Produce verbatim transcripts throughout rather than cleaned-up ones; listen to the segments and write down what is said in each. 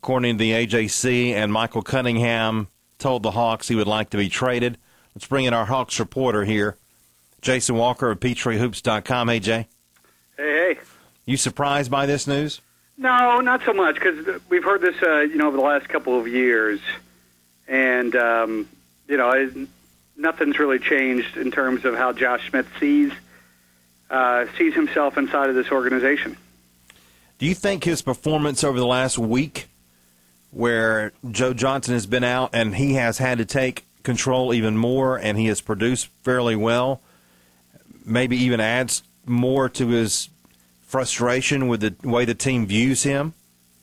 according to the A J C, and Michael Cunningham told the Hawks he would like to be traded. Let's bring in our Hawks reporter here, Jason Walker of Peachtree Hoops dot com. Hey, Jay. Hey, hey. You surprised by this news? No, not so much, because we've heard this, uh, you know, over the last couple of years, and um, you know, it, nothing's really changed in terms of how Josh Smith sees uh, sees himself inside of this organization. Do you think his performance over the last week, where Joe Johnson has been out and he has had to take control even more, and he has produced fairly well, maybe even adds more to his frustration with the way the team views him?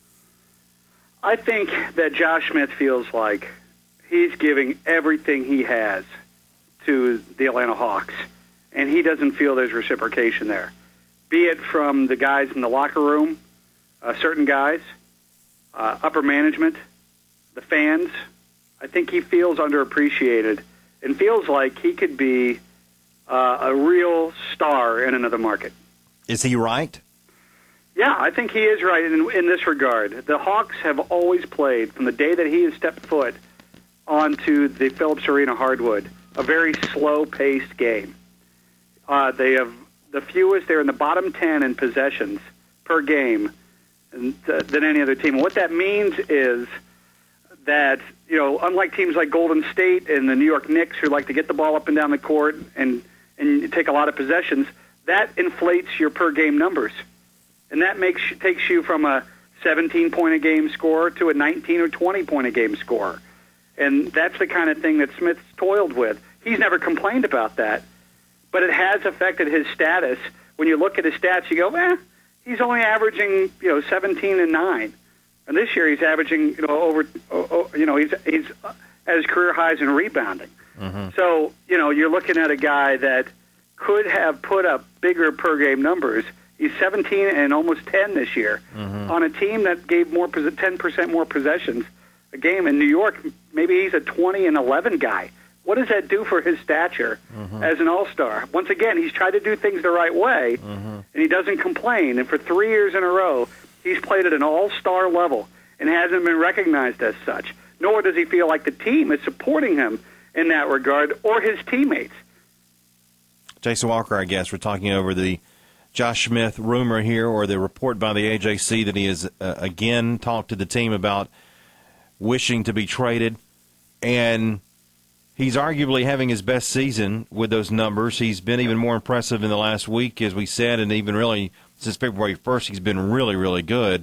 I think that Josh Smith feels like he's giving everything he has to the Atlanta Hawks, and he doesn't feel there's reciprocation there, be it from the guys in the locker room, uh, certain guys, uh, upper management, the fans. I think he feels underappreciated and feels like he could be uh, a real star in another market. Is he right? Yeah, I think he is right in, in this regard. The Hawks have always played, from the day that he has stepped foot onto the Phillips Arena hardwood, a very slow-paced game. Uh, they have the fewest, they're in the bottom ten in possessions per game than any other team. And what that means is that, you know, unlike teams like Golden State and the New York Knicks, who like to get the ball up and down the court and, and take a lot of possessions, that inflates your per-game numbers. And that makes takes you from a seventeen-point-a-game score to a nineteen- or twenty-point-a-game score. And that's the kind of thing that Smith's toiled with. He's never complained about that, but it has affected his status. When you look at his stats, you go, eh, he's only averaging, you know, seventeen and nine. And this year he's averaging, you know, over, oh, you know, he's he's at his career highs in rebounding. Mm-hmm. So, you know, you're looking at a guy that could have put up bigger per-game numbers. He's seventeen and almost ten this year mm-hmm. on a team that gave more ten percent more possessions a game. In New York, maybe he's a twenty and eleven guy. What does that do for his stature mm-hmm. as an all-star? Once again, he's tried to do things the right way, mm-hmm. and he doesn't complain. And for three years in a row, he's played at an all-star level and hasn't been recognized as such, nor does he feel like the team is supporting him in that regard or his teammates. Jason Walker, I guess, we're talking over the Josh Smith rumor here, or the report by the A J C that he has uh, again talked to the team about wishing to be traded. And he's arguably having his best season with those numbers. He's been even more impressive in the last week, as we said, and even really since February first, he's been really, really good.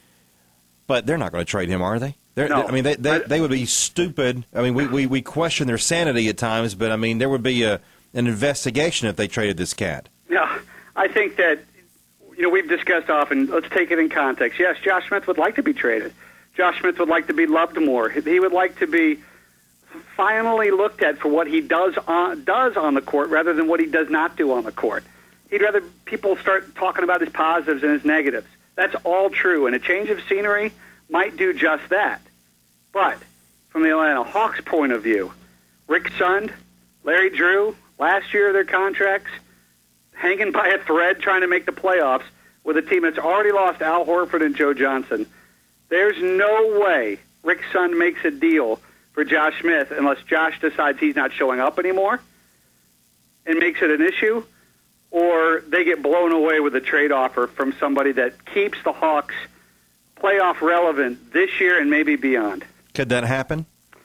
But they're not going to trade him, are they? They're, no. I mean, they, they they would be stupid. I mean, we, we, we question their sanity at times, but, I mean, there would be a an investigation if they traded this cat. Yeah, I think that, you know, we've discussed often, let's take it in context. Yes, Josh Smith would like to be traded. Josh Smith would like to be loved more. He would like to be finally looked at for what he does on, does on the court rather than what he does not do on the court. He'd rather people start talking about his positives and his negatives. That's all true, and a change of scenery might do just that. But from the Atlanta Hawks' point of view, Rick Sund, Larry Drew, last year of their contracts, hanging by a thread trying to make the playoffs with a team that's already lost Al Horford and Joe Johnson. There's no way Rick Sund makes a deal for Josh Smith unless Josh decides he's not showing up anymore and makes it an issue, or they get blown away with a trade offer from somebody that keeps the Hawks playoff relevant this year and maybe beyond. Could that happen?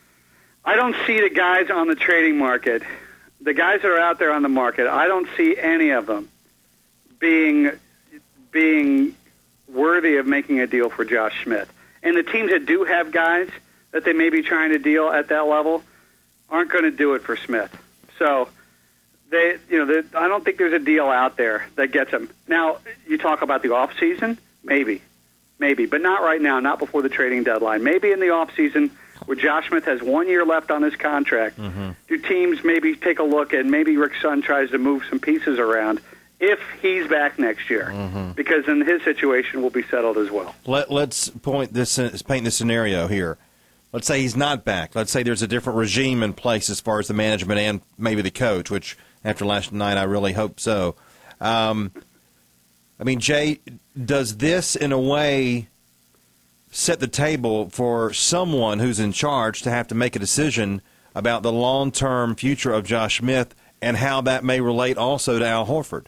I don't see the guys on the trading market, the guys that are out there on the market, I don't see any of them being being worthy of making a deal for Josh Smith. And the teams that do have guys that they may be trying to deal at that level aren't going to do it for Smith. So they, you know, they, I don't think there's a deal out there that gets him. Now, you talk about the off season, maybe, maybe, but not right now, not before the trading deadline. Maybe in the off season, where Josh Smith has one year left on his contract, mm-hmm. do teams maybe take a look and maybe Rick Sund tries to move some pieces around if he's back next year, mm-hmm. because then his situation will be settled as well. Let, let's point this, paint this scenario here. Let's say he's not back. Let's say there's a different regime in place as far as the management and maybe the coach, which after last night I really hope so. Um, I mean, Jay, does this in a way set the table for someone who's in charge to have to make a decision about the long-term future of Josh Smith and how that may relate also to Al Horford?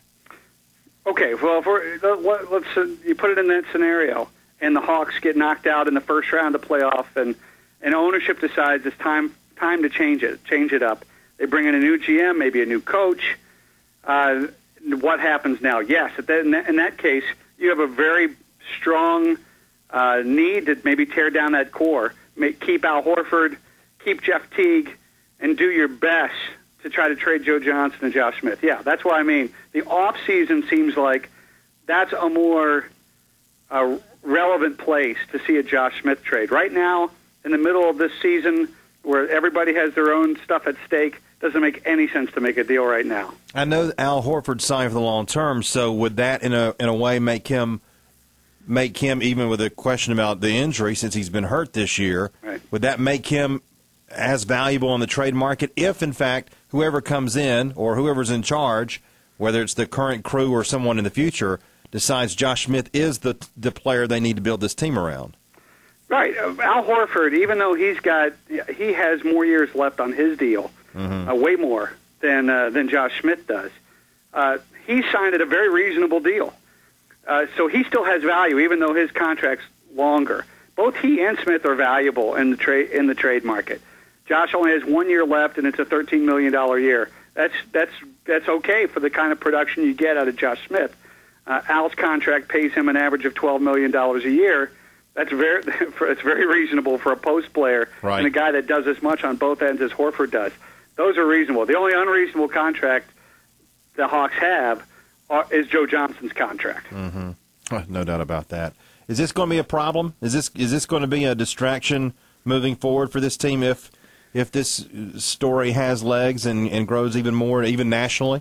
Okay, well, for, let's uh, you put it in that scenario, and the Hawks get knocked out in the first round of playoff, and, and ownership decides it's time time to change it, change it up. They bring in a new G M, maybe a new coach. Uh, what happens now? Yes, in that, in that case, you have a very strong uh, need to maybe tear down that core, make, keep Al Horford, keep Jeff Teague, and do your best to try to trade Joe Johnson and Josh Smith. Yeah, that's what I mean. The offseason seems like that's a more uh, relevant place to see a Josh Smith trade. Right now, in the middle of this season, where everybody has their own stuff at stake, doesn't make any sense to make a deal right now. I know Al Horford signed for the long term, so would that in a in a way make him make him, even with a question about the injury since he's been hurt this year, right, would that make him as valuable on the trade market if, in fact, whoever comes in or whoever's in charge, whether it's the current crew or someone in the future, decides Josh Smith is the the player they need to build this team around? Right. Uh, Al Horford, even though he's got he has more years left on his deal, mm-hmm. uh, way more than uh, than Josh Smith does, uh, he signed at a very reasonable deal. Uh, so he still has value, even though his contract's longer. Both he and Smith are valuable in the trade in the trade market. Josh only has one year left, and it's a thirteen million dollars year. That's that's that's okay for the kind of production you get out of Josh Smith. Uh, Al's contract pays him an average of twelve million dollars a year. That's very it's very reasonable for a post player right, and a guy that does as much on both ends as Horford does. Those are reasonable. The only unreasonable contract the Hawks have are, is Joe Johnson's contract. Mm-hmm. Oh, no doubt about that. Is this going to be a problem? Is this is this going to be a distraction moving forward for this team if if this story has legs and, and grows even more, even nationally?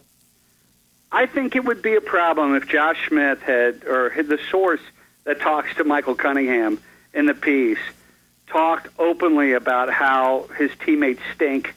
I think it would be a problem if Josh Smith had, or had the source that talks to Michael Cunningham in the piece, talked openly about how his teammates stink,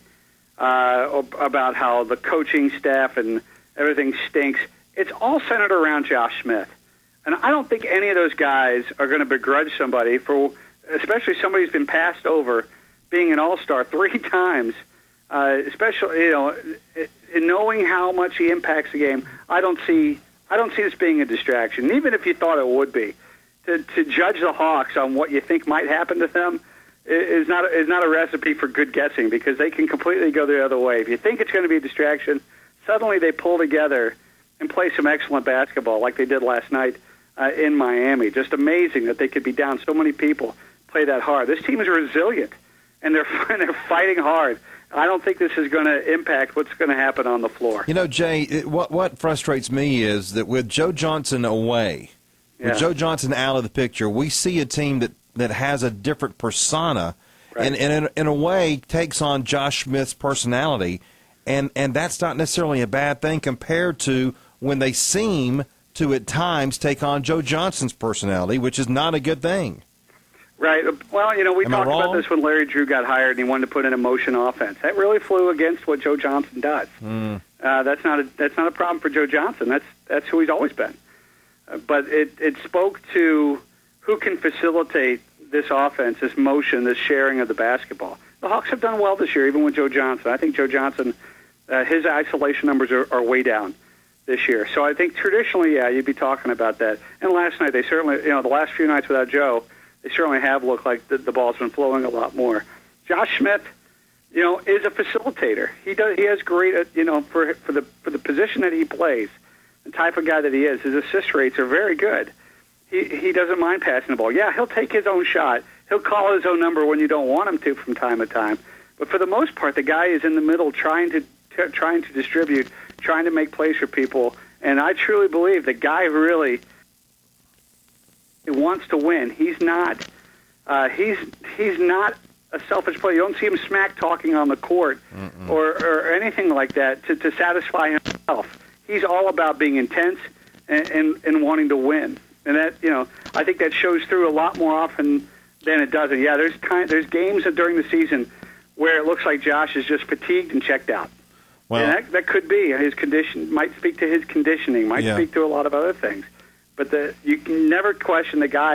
uh, about how the coaching staff and everything stinks. It's all centered around Josh Smith. And I don't think any of those guys are going to begrudge somebody for, especially somebody who's been passed over, being an all-star three times, uh, especially, you know, in knowing how much he impacts the game. I don't see, I don't see this being a distraction, even if you thought it would be. To, to judge the Hawks on what you think might happen to them is not is not a recipe for good guessing, because they can completely go the other way. If you think it's going to be a distraction, suddenly they pull together and play some excellent basketball like they did last night uh, in Miami. Just amazing that they could be down so many people, play that hard. This team is resilient, and they're they're fighting hard. I don't think this is going to impact what's going to happen on the floor. You know, Jay, it, what what frustrates me is that with Joe Johnson away, yeah. with Joe Johnson out of the picture, we see a team that, that has a different persona, right, and, and in, in a way takes on Josh Smith's personality, and, and that's not necessarily a bad thing compared to when they seem to at times take on Joe Johnson's personality, which is not a good thing. Right. Well, you know, we Am I talked about wrong? this when Larry Drew got hired and he wanted to put in a motion offense. That really flew against what Joe Johnson does. Mm. Uh, that's not a that's not a problem for Joe Johnson. That's that's who he's always been. Uh, but it it spoke to who can facilitate this offense, this motion, this sharing of the basketball. The Hawks have done well this year, even with Joe Johnson. I think Joe Johnson, uh, his isolation numbers are, are way down this year. So I think traditionally, yeah, you'd be talking about that. And last night, they certainly, you know, the last few nights without Joe, they certainly have looked like the, the ball's been flowing a lot more. Josh Smith, you know, is a facilitator. He does. He has great, uh, you know, for for the for the position that he plays, the type of guy that he is. His assist rates are very good. He he doesn't mind passing the ball. Yeah, he'll take his own shot. He'll call his own number when you don't want him to from time to time. But for the most part, the guy is in the middle, trying to t- trying to distribute, trying to make plays for people. And I truly believe the guy really wants to win. He's not. Uh, he's he's not a selfish player. You don't see him smack talking on the court or, or anything like that to, to satisfy himself. He's all about being intense and, and, and wanting to win. And that, you know, I think that shows through a lot more often than it doesn't. Yeah, there's time, there's games during the season where it looks like Josh is just fatigued and checked out. Well, and that, that could be his condition. Might speak to his conditioning. Might yeah. speak to a lot of other things. But the, you can never question the guy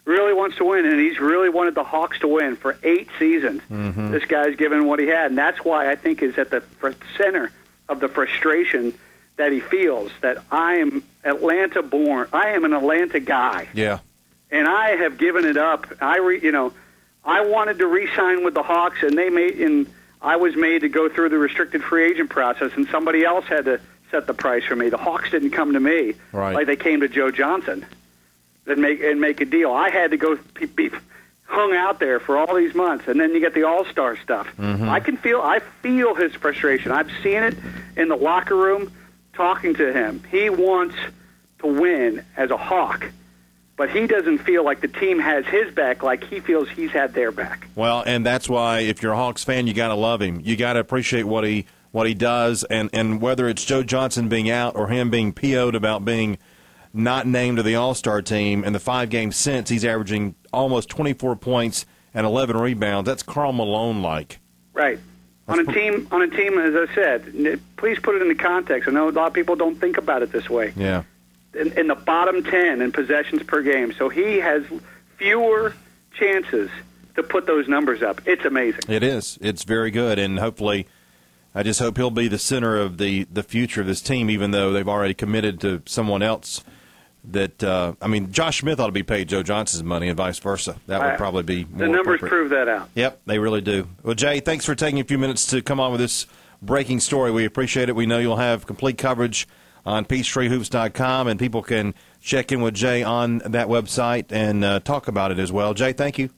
really wants to win, and he's really wanted the Hawks to win for eight seasons. Mm-hmm. This guy's given what he had, and that's why I think is at the center of the frustration that he feels, that I am Atlanta-born. I am an Atlanta guy. Yeah. And I have given it up. I, re, you know, I wanted to re-sign with the Hawks, and they made, and I was made to go through the restricted free agent process, and somebody else had to set the price for me. The Hawks didn't come to me right. like they came to Joe Johnson and make and make a deal. I had to go be hung out there for all these months, and then you get the All-Star stuff. Mm-hmm. I can feel, I feel his frustration. I've seen it in the locker room talking to him. He wants to win as a Hawk, but he doesn't feel like the team has his back like he feels he's had their back. Well, and that's why if you're a Hawks fan, you got to love him. You got to appreciate what he what he does, and, and whether it's Joe Johnson being out or him being P O'd about being not named to the All-Star team, in the five games since, he's averaging almost twenty-four points and eleven rebounds. That's Karl Malone-like. Right. On a team, on a team, as I said, please put it into context. I know a lot of people don't think about it this way. Yeah. In, in the bottom ten in possessions per game, so he has fewer chances to put those numbers up. It's amazing. It is. It's very good, and hopefully, I just hope he'll be the center of the, the future of this team, even though they've already committed to someone else. That uh, I mean, Josh Smith ought to be paid Joe Johnson's money, and vice versa. That would I, probably be more the numbers appropriate. prove that out. Yep, they really do. Well, Jay, thanks for taking a few minutes to come on with this breaking story. We appreciate it. We know you'll have complete coverage on Peachtree Hoops dot com, and people can check in with Jay on that website and uh, talk about it as well. Jay, thank you.